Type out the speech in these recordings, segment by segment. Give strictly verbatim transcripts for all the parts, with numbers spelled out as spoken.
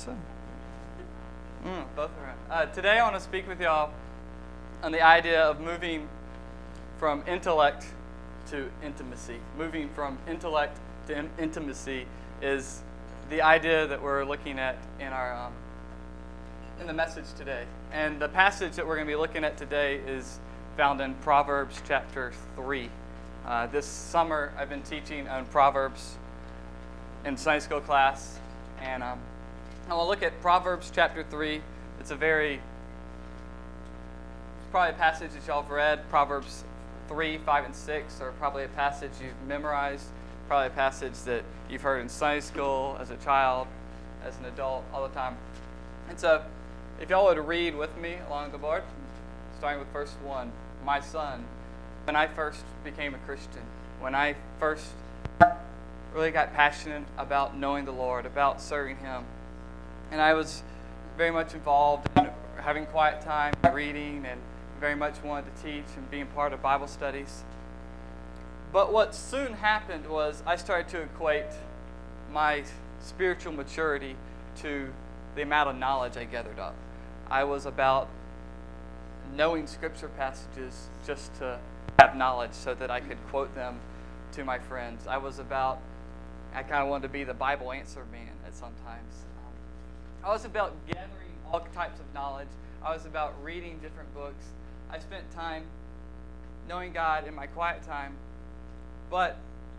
So, mm, both around. Uh, today I want to speak with y'all on the idea of moving from intellect to intimacy. Moving from intellect to in- intimacy is the idea that we're looking at in our um, in the message today. And the passage that we're going to be looking at today is found in Proverbs chapter three. Uh, this summer I've been teaching on Proverbs in Sunday school class, and um, I want to look at Proverbs chapter three. It's a very, it's probably a passage that y'all have read. Proverbs three, five, and six are probably a passage you've memorized, probably a passage that you've heard in Sunday school as a child, as an adult, all the time. And so, if y'all would read with me along the board, starting with verse one. My son, when I first became a Christian, when I first really got passionate about knowing the Lord, about serving Him, and I was very much involved in having quiet time, reading, and very much wanted to teach and being part of Bible studies. But what soon happened was I started to equate my spiritual maturity to the amount of knowledge I gathered up. I was about knowing scripture passages just to have knowledge so that I could quote them to my friends. I was about, I kind of wanted to be the Bible answer man at sometimes. Um, I was about gathering all types of knowledge. I was about reading different books. I spent time knowing God in my quiet time, but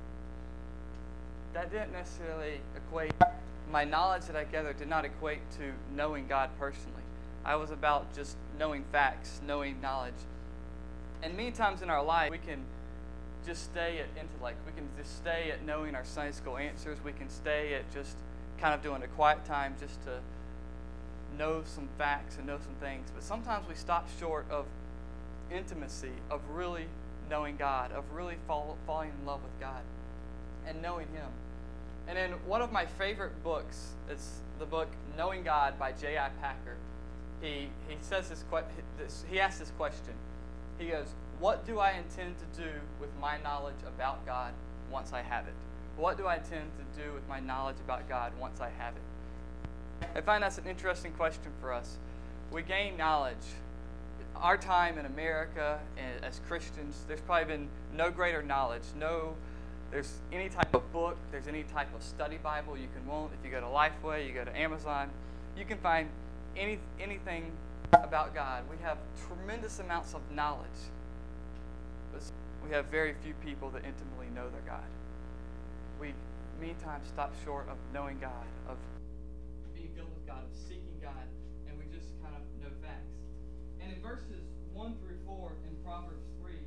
that didn't necessarily equate, my knowledge that I gathered did not equate to knowing God personally. I was about just knowing facts, knowing knowledge. And many times in our life, we can just stay at intellect. We can just stay at knowing our Sunday school answers. We can stay at just kind of doing a quiet time just to know some facts and know some things. But sometimes we stop short of intimacy, of really knowing God, of really fall, falling in love with God and knowing Him. And in one of my favorite books, it's the book Knowing God by J I Packer. He he says this, this he asks this question. He goes, what do I intend to do with my knowledge about God once I have it? What do I intend to do with my knowledge about God once I have it? I find that's an interesting question for us. We gain knowledge. Our time in America as Christians, there's probably been no greater knowledge. No, there's any type of book, there's any type of study Bible you can want. If you go to Lifeway, you go to Amazon, you can find any anything about God. We have tremendous amounts of knowledge, but we have very few people that intimately know their God. We many times stop short of knowing God, of being filled with God, of seeking God, and we just kind of know facts. And in verses one through four in Proverbs three,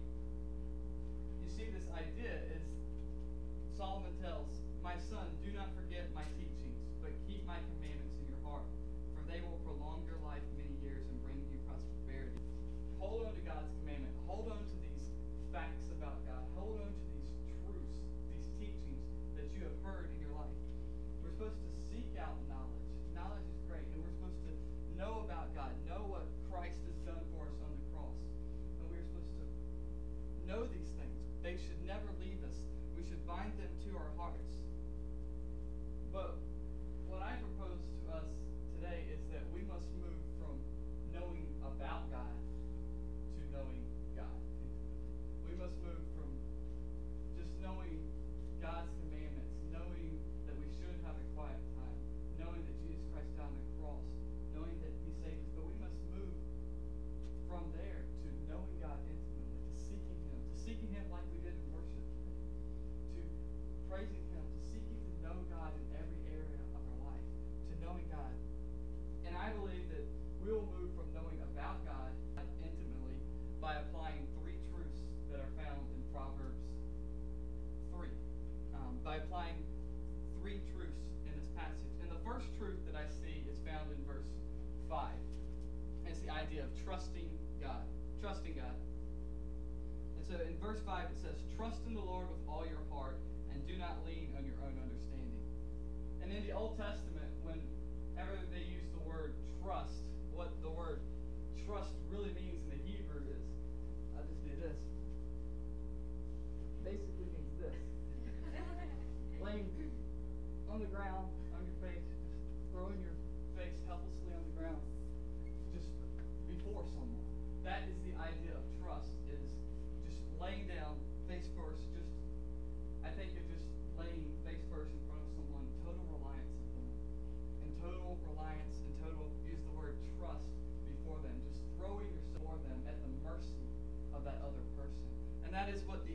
you see this idea is Solomon tells, my son, do not forget my teachings, but keep my commandments in your heart, for they will prolong your life many years and bring you prosperity. Hold on to God's commandment. Hold on to these facts about God. Hold on to these truths, these teachings that you have heard in your life. We're supposed to seek out knowledge. Knowledge is great, and we're supposed to know about God, know what Christ has done for us on the cross. And we're supposed to know these things. They should never leave us. We should bind them to our hearts. But what I propose to us today is that we must move from knowing about God to knowing God intimately. We must move from just knowing God's commandments, knowing that we should have a quiet time, knowing that Jesus Christ died on the cross, knowing that He saved us. But we must move from there to knowing God intimately, to seeking Him, to seeking Him like we did in worship today, to praising Him, to seeking to know God in every area of our life, to knowing God. And I believe that we will move from knowing about God intimately by applying three truths that are found in Proverbs three. Um, by applying three truths in this passage. And the first truth that I see is found in verse five. It's the idea of trusting God. Trusting God. And so in verse five it says, trust in the Lord with all your heart and do not lean on your own understanding. And in the Old Testament, whenever they use the word trust, what the word trust really means in the Hebrew is, I'll just do this. Basically means this. Laying on the ground, on your face, just throwing your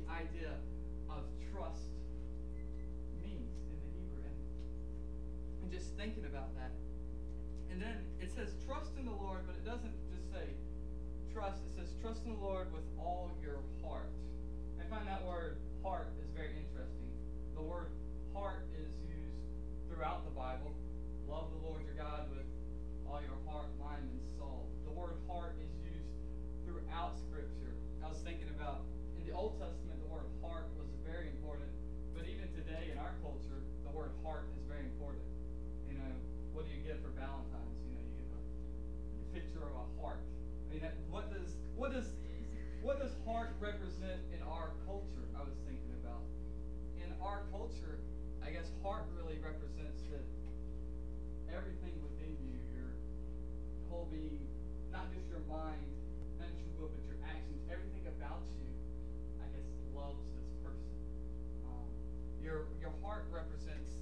the idea of trust means in the Hebrew. And, and just thinking about that. And then it says trust in the Lord, but it doesn't just say trust. It says trust in the Lord with all your heart. I find that word heart is very interesting. The word heart is used throughout the Bible. Love the Lord your God with all your heart, mind, and soul. The word heart is used throughout Scripture. I was thinking about, in the Old Testament, the word heart was very important. But even today in our culture, the word heart is very important. You know, what do you get for Valentine's? You know, you get a, a picture of a heart. I mean, that, what does what does what does heart represent in our culture? I was thinking about. In our culture, I guess heart really represents that everything within you, your whole being, not just your mind, not just your will, but your actions, everything about you, I guess, loves this person. Um, your your heart represents,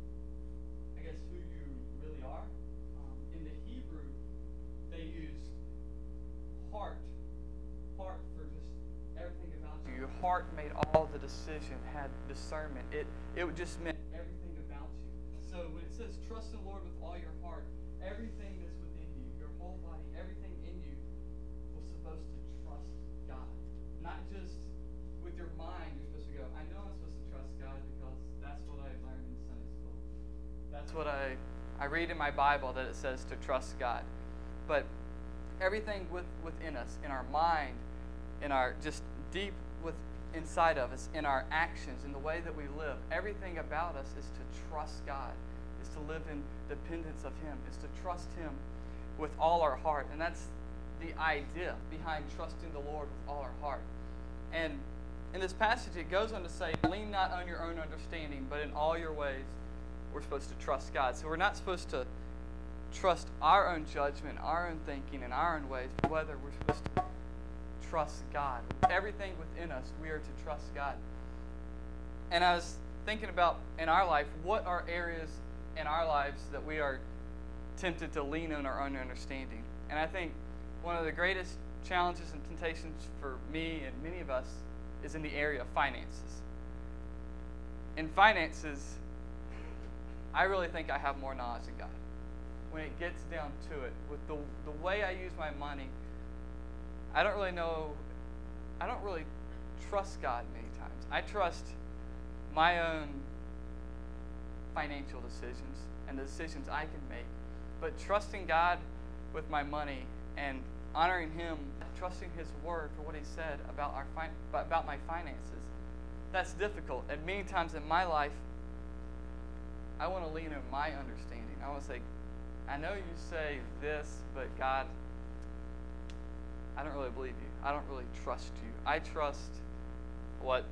I guess, who you really are. Um, in the Hebrew, they use heart, heart for just everything about you. Your heart made all the decision, had discernment. It it just meant everything about you. So when it says trust in the Lord with all your heart, everything that's within you, your whole body, everything in you, was supposed to trust God. Not just with your mind, you're supposed to go, I know I'm supposed to trust God because that's what I learned in Sunday school. That's what I, I read in my Bible, that it says to trust God. But everything with, within us, in our mind, in our just deep with inside of us, in our actions, in the way that we live, everything about us is to trust God, is to live in dependence of Him, is to trust Him with all our heart. And that's the idea behind trusting the Lord with all our heart. And in this passage, it goes on to say, lean not on your own understanding, but in all your ways, we're supposed to trust God. So we're not supposed to trust our own judgment, our own thinking, and our own ways, but whether we're supposed to trust God. Everything within us, we are to trust God. And I was thinking about, in our life, what are areas in our lives that we are tempted to lean on our own understanding. And I think one of the greatest challenges and temptations for me and many of us is in the area of finances. In finances, I really think I have more knowledge than God. When it gets down to it, with the the way I use my money, I don't really know, I don't really trust God many times. I trust my own financial decisions and the decisions I can make. But trusting God with my money and honoring Him, trusting His word for what He said about our fin- about my finances, that's difficult. And many times in my life, I want to lean on my understanding. I want to say, I know you say this, but God, I don't really believe you. I don't really trust you. I trust what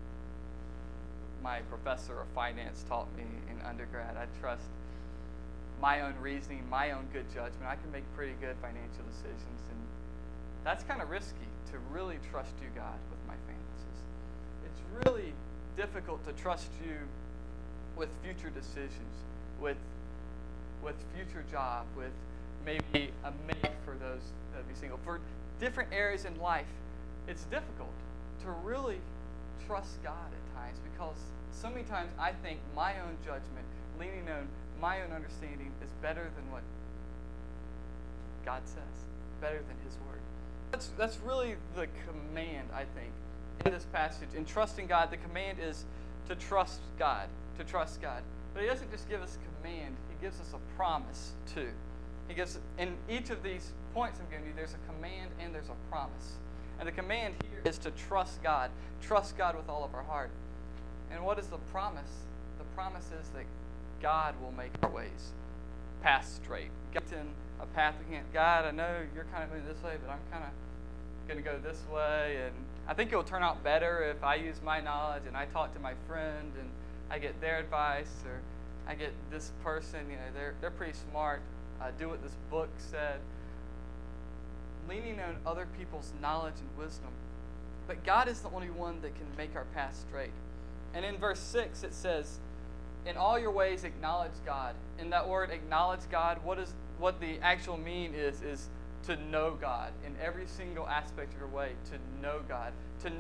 my professor of finance taught me in undergrad. I trust my own reasoning, my own good judgment. I can make pretty good financial decisions, and that's kind of risky to really trust you, God, with my finances. It's really difficult to trust you with future decisions, with with future job, with maybe a mate for those that be single. For different areas in life, it's difficult to really trust God at times, because so many times I think my own judgment, leaning on my own understanding, is better than what God says, better than His word. That's, that's really the command, I think, in this passage. In trusting God, the command is to trust God, to trust God. But He doesn't just give us a command, He gives us a promise too. He gives, in each of these points I'm giving you, there's a command and there's a promise. And the command here is to trust God, trust God with all of our heart. And what is the promise? The promise is that God will make our ways path straight. Get in a path we can't. God, I know you're kind of moving this way, but I'm kind of going to go this way. And I think it will turn out better if I use my knowledge and I talk to my friend and I get their advice, or I get this person, you know, they're, they're pretty smart. Uh, do what this book said. Leaning on other people's knowledge and wisdom. But God is the only one that can make our path straight. And in verse six it says, in all your ways acknowledge God. In that word acknowledge God, what is what the actual mean is, is to know God in every single aspect of your way, to know God. To know God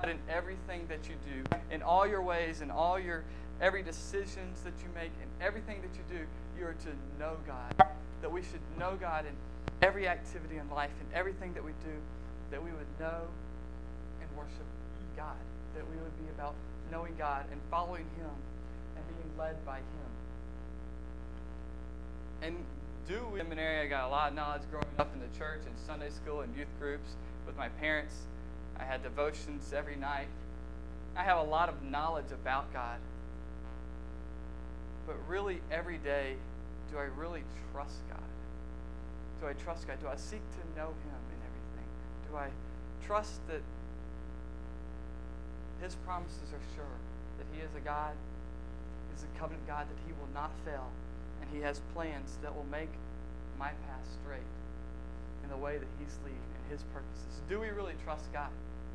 in everything that you do, in all your ways, in all your every decisions that you make, in everything that you do, you are to know God. That we should know God in every activity in life, in everything that we do, that we would know and worship God. That we would be about knowing God and following Him and being led by Him. And do we, seminary, I got a lot of knowledge growing up in the church and Sunday school and youth groups with my parents. I had devotions every night. I have a lot of knowledge about God. But really, every day, do I really trust God? Do I trust God? Do I seek to know Him in everything? Do I trust that His promises are sure, that He is a God, He is a covenant God, that He will not fail, and He has plans that will make my path straight in the way that He's leading and His purposes? Do we really trust God?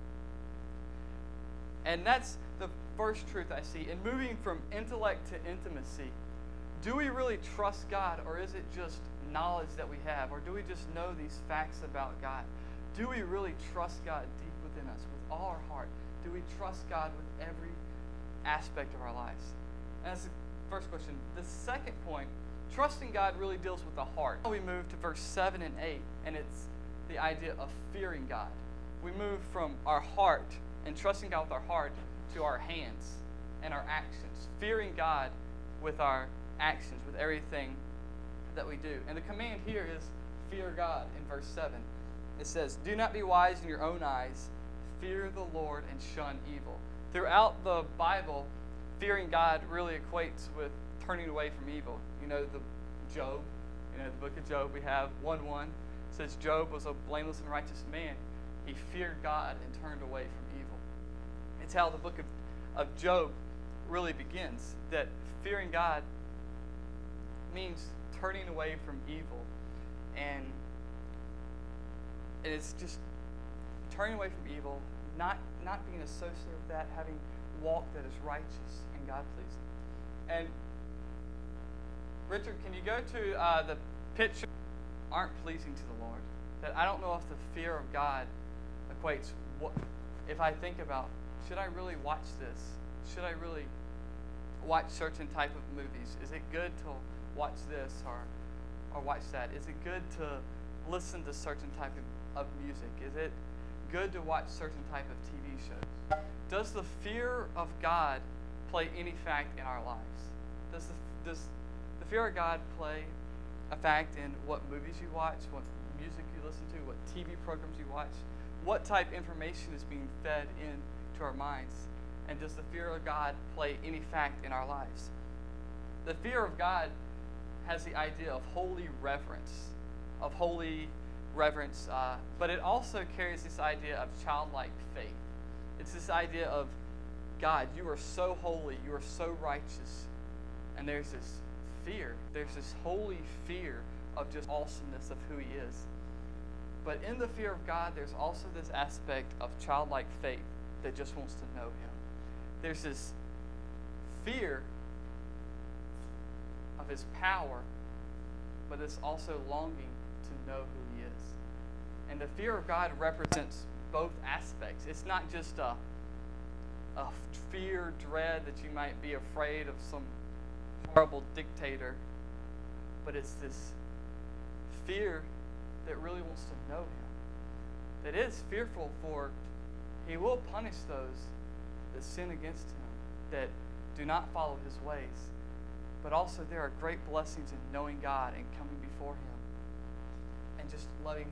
And that's the first truth I see. In moving from intellect to intimacy, do we really trust God, or is it just knowledge that we have? Or do we just know these facts about God? Do we really trust God deep within us with all our heart? Do we trust God with every aspect of our lives? And that's the first question. The second point, trusting God really deals with the heart. We move to verse seven and eight, and it's the idea of fearing God. We move from our heart and trusting God with our heart to our hands and our actions. Fearing God with our actions, with everything that we do. And the command here is fear God in verse seven. It says, do not be wise in your own eyes. Fear the Lord and shun evil. Throughout the Bible, fearing God really equates with turning away from evil. You know, the Job, you know, the book of Job, we have one one. It says Job was a blameless and righteous man. He feared God and turned away from evil. It's how the book of, of Job really begins, that fearing God means turning away from evil. And it's just turning away from evil, not, not being associated with that, having walk that is righteous and God-pleasing. And Richard, can you go to uh, the picture aren't pleasing to the Lord? That I don't know if the fear of God equates, what, if I think about, should I really watch this? Should I really watch certain type of movies? Is it good to watch this or, or watch that? Is it good to listen to certain type of, of music? Is it good to watch certain type of T V shows? Does the fear of God play any fact in our lives? Does the, does the fear of God play a fact in what movies you watch, what music you listen to, what T V programs you watch? What type of information is being fed into our minds? And does the fear of God play any fact in our lives? The fear of God has the idea of holy reverence, of holy reverence, uh, but it also carries this idea of childlike faith. It's this idea of, God, you are so holy, you are so righteous, and there's this fear, there's this holy fear of just awesomeness of who He is. But in the fear of God, there's also this aspect of childlike faith that just wants to know Him. There's this fear of His power, but it's also longing to know who He is. And the fear of God represents both aspects. It's not just a, a fear, dread that you might be afraid of some horrible dictator, but it's this fear that really wants to know Him, that is fearful for He will punish those that sin against Him, that do not follow His ways. But also there are great blessings in knowing God and coming before Him and just loving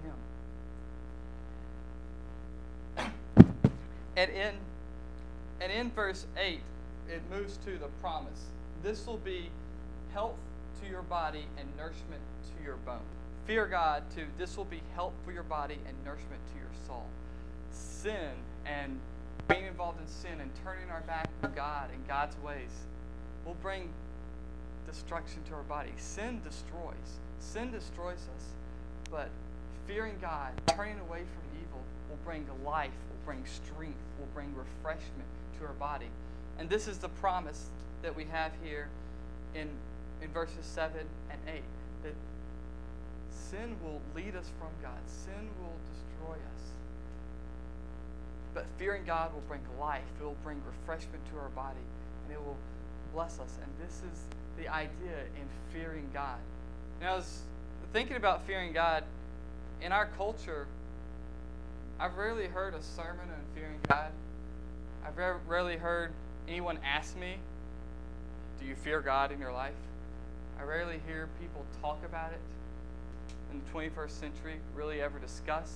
Him. And in, and in verse eight, it moves to the promise. This will be health to your body and nourishment to your bone. Fear God, too. This will be help for your body and nourishment to your soul. Sin and being involved in sin and turning our back on God and God's ways will bring destruction to our body. Sin destroys. Sin destroys us. But fearing God, turning away from evil, will bring life, will bring strength, will bring refreshment to our body. And this is the promise that we have here in, in verses seven and eight, that sin will lead us from God. Sin will destroy us. But fearing God will bring life. It will bring refreshment to our body, and it will bless us. And this is the idea in fearing God. Now, I was thinking about fearing God. In our culture, I've rarely heard a sermon on fearing God. I've rarely heard anyone ask me, do you fear God in your life? I rarely hear people talk about it in the twenty-first century, really ever discuss.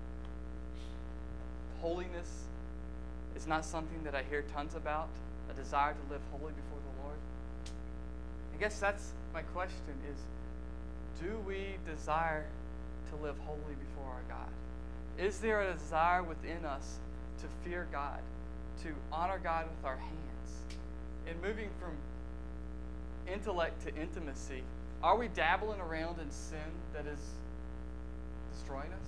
Holiness is not something that I hear tons about, a desire to live holy before the Lord. I guess that's my question is, do we desire to live holy before our God? Is there a desire within us to fear God, to honor God with our hands? In moving from intellect to intimacy, are we dabbling around in sin that is destroying us?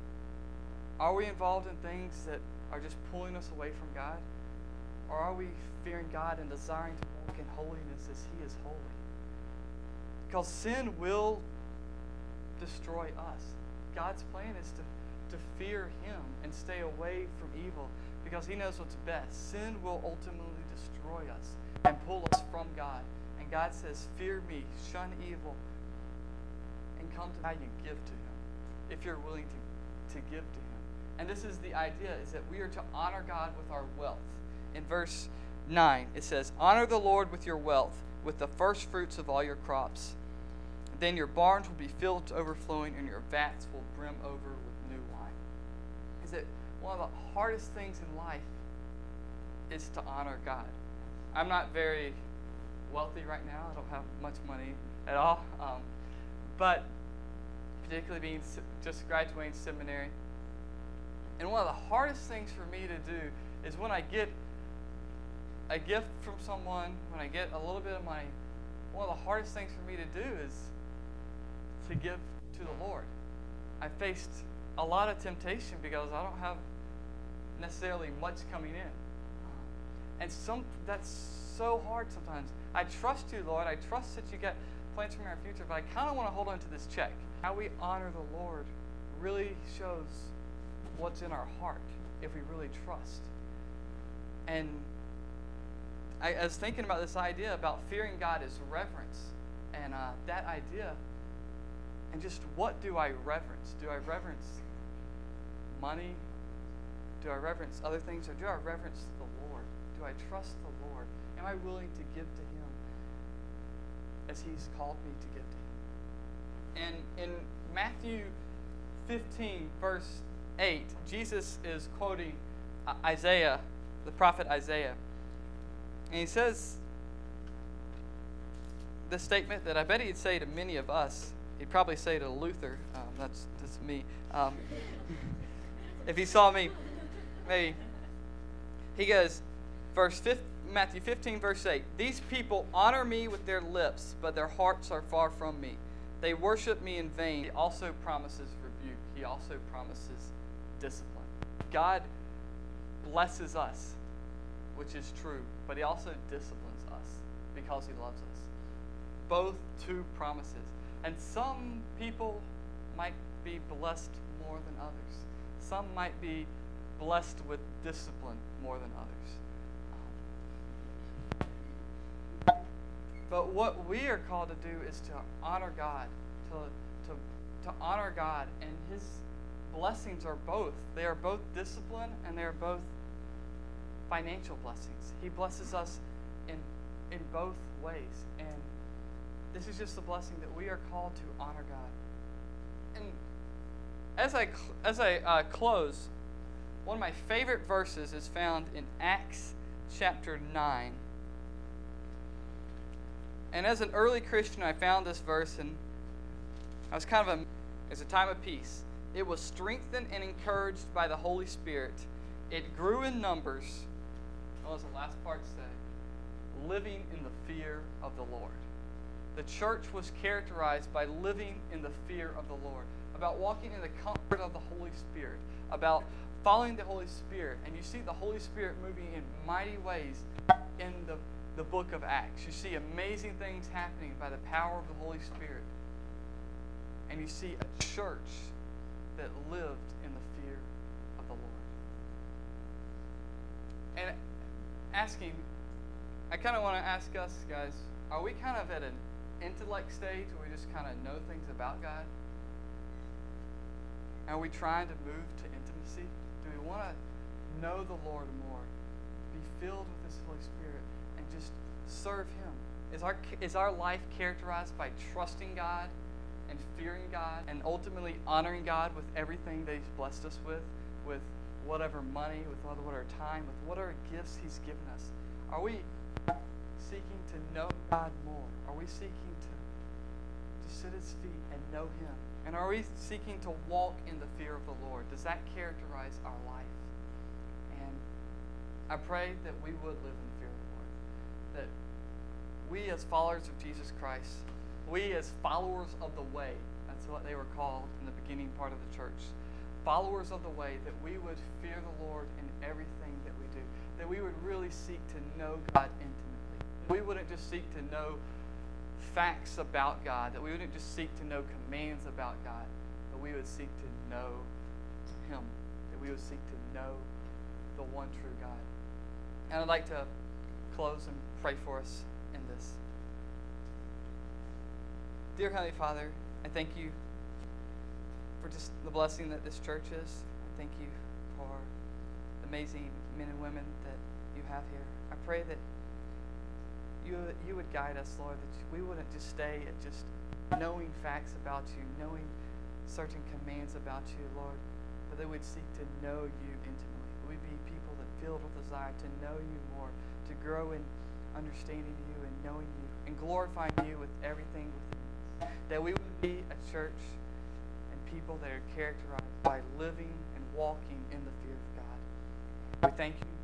Are we involved in things that are just pulling us away from God? Or are we fearing God and desiring to walk in holiness as He is holy? Because sin will destroy us. God's plan is to, to fear Him and stay away from evil because He knows what's best. Sin will ultimately destroy us and pull us from God. And God says, fear me, shun evil, and come to God and give to Him if you're willing to, to give to Him. And this is the idea, is that we are to honor God with our wealth. In verse nine, it says, honor the Lord with your wealth, with the first fruits of all your crops. Then your barns will be filled to overflowing, and your vats will brim over with new wine. Is that one of the hardest things in life is to honor God. I'm not very wealthy right now. I don't have much money at all. Um, but particularly being just graduating seminary. And one of the hardest things for me to do is when I get a gift from someone, when I get a little bit of money, one of the hardest things for me to do is to give to the Lord. I faced a lot of temptation because I don't have necessarily much coming in. And some that's so hard sometimes. I trust you, Lord. I trust that you got plans for my future, but I kind of want to hold on to this check. How we honor the Lord really shows what's in our heart if we really trust. And I, I was thinking about this idea about fearing God is reverence. And uh, that idea, and just what do I reverence? Do I reverence money? Do I reverence other things? Or do I reverence the Lord? Do I trust the Lord? Am I willing to give to Him as He's called me to give to Him? And in Matthew fifteen, verse eight, Jesus is quoting Isaiah, the prophet Isaiah. And he says this statement that I bet he'd say to many of us. He'd probably say to Luther. Um, that's, that's me. Um, if he saw me, maybe. He goes, verse fifteen, Matthew fifteen, verse eight, these people honor me with their lips, but their hearts are far from me. They worship me in vain. He also promises rebuke. He also promises discipline. God blesses us, which is true, but He also disciplines us because He loves us. Both two promises. And some people might be blessed more than others. Some might be blessed with discipline more than others. But what we are called to do is to honor God, to, to, to honor God, and His blessings are both. They are both discipline and they are both financial blessings. He blesses us in, in both ways. And this is just the blessing that we are called to honor God. And as I, as I uh, close, one of my favorite verses is found in Acts chapter nine. And as an early Christian, I found this verse, and I was kind of a, it's a time of peace. It was strengthened and encouraged by the Holy Spirit. It grew in numbers. What does the last part say? Living in the fear of the Lord. The church was characterized by living in the fear of the Lord, about walking in the comfort of the Holy Spirit, about following the Holy Spirit. And you see the Holy Spirit moving in mighty ways in the the book of Acts. You see amazing things happening by the power of the Holy Spirit. And you see a church that lived in the fear of the Lord. asking, I kind of want to ask us, guys, are we kind of at an intellect stage where we just kind of know things about God? Are we trying to move to intimacy? Do we want to know the Lord more, be filled with His Holy Spirit, and just serve Him? Is our, is our life characterized by trusting God and fearing God and ultimately honoring God with everything that He's blessed us with, with whatever money, with whatever time, with whatever gifts He's given us? Are we seeking to know God more? Are we seeking to, to sit at His feet and know Him? And are we seeking to walk in the fear of the Lord? Does that characterize our life? And I pray that we would live in the fear of the Lord. That we as followers of Jesus Christ, we as followers of the way, that's what they were called in the beginning part of the church, followers of the way, that we would fear the Lord in everything that we do. That we would really seek to know God intimately. We wouldn't just seek to know facts about God, that we wouldn't just seek to know commands about God, but we would seek to know Him, that we would seek to know the one true God. And I'd like to close and pray for us in this. Dear Heavenly Father, I thank You for just the blessing that this church is. I thank You for the amazing men and women that You have here. I pray that You, you would guide us, Lord, that we wouldn't just stay at just knowing facts about You, knowing certain commands about You, Lord, but that we'd seek to know You intimately. We'd be people that filled with desire to know You more, to grow in understanding You and knowing You and glorifying You with everything within us. That we would be a church and people that are characterized by living and walking in the fear of God. We thank You.